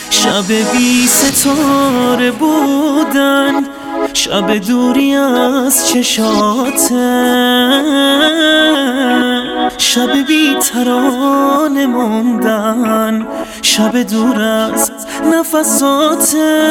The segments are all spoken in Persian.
شب بی ستاره بودن، شب دوری از چشاته، شب بی ترانه موندن، شب دور از نفساته.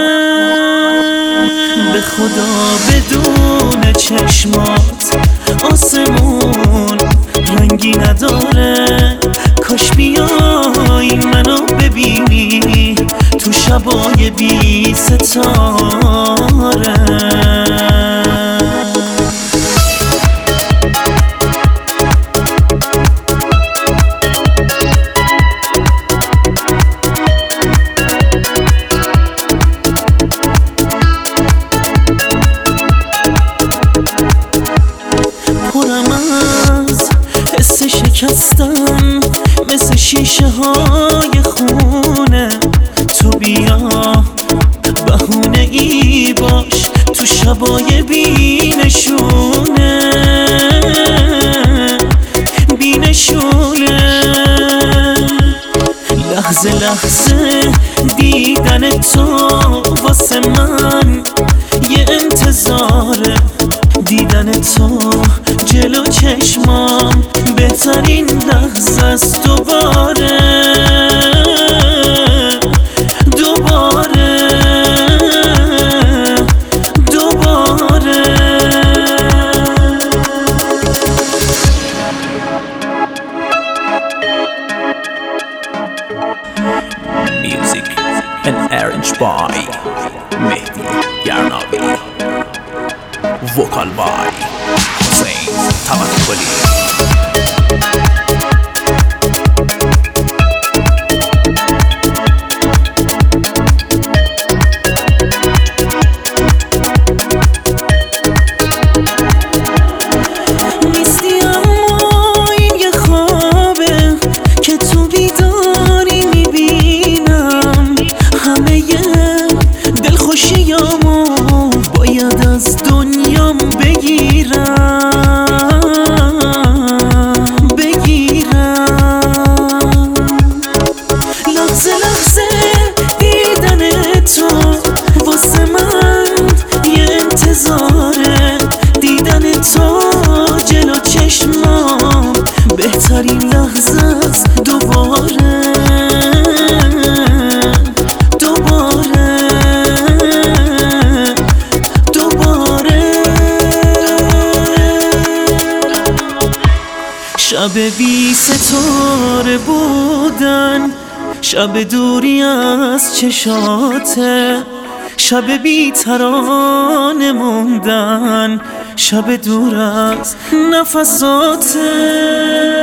به خدا بدون چشمات آسمون رنگی نداره، کاش بیای منو ببینی تو شبای بی ستاره. پرم از حس شکستن مثل شیشه های خونه، تو بیا بهونه ای باش تو شبای بینشونه، بینشونه. لحظه لحظه دیدن تو واسه من یه انتظاره، دیدن تو جلو چشمام بهترین لحظه است. دوباره دوباره دوباره. Music and arranged by Mehdi Yarnavi, vocal by Hussein Tawakkoli. باید از دنیام بگیرم. لحظه لحظه دیدن تو واسه من یه انتظاره، دیدن تو جلو چشمام بهترین لحظه است. دوباره شب بی ستاره بودن، شب دوری از چشاته، شب بی ترانه موندن، شب دور از نفساته.